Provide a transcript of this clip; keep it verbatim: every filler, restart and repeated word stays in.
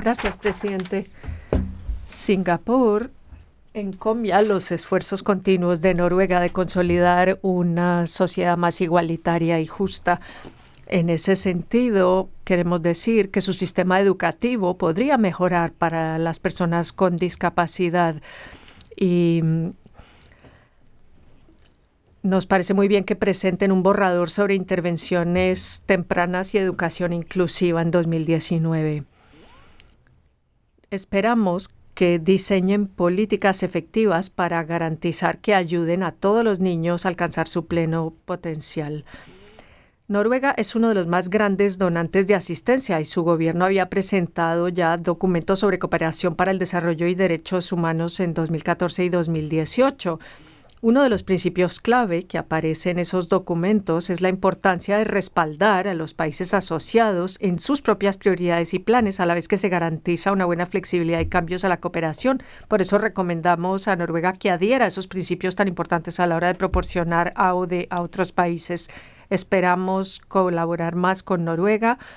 Gracias, presidente. Singapur encomia los esfuerzos continuos de Noruega de consolidar una sociedad más igualitaria y justa. En ese sentido, queremos decir que su sistema educativo podría mejorar para las personas con discapacidad y mm, nos parece muy bien que presenten un borrador sobre intervenciones tempranas y educación inclusiva en dos mil diecinueve. Esperamos que diseñen políticas efectivas para garantizar que ayuden a todos los niños a alcanzar su pleno potencial. Noruega es uno de los más grandes donantes de asistencia y su gobierno había presentado ya documentos sobre cooperación para el desarrollo y derechos humanos en dos mil catorce y dos mil dieciocho. Uno de los principios clave que aparece en esos documentos es la importancia de respaldar a los países asociados en sus propias prioridades y planes, a la vez que se garantiza una buena flexibilidad y cambios a la cooperación. Por eso recomendamos a Noruega que adhiera a esos principios tan importantes a la hora de proporcionar A U D E a otros países. Esperamos colaborar más con Noruega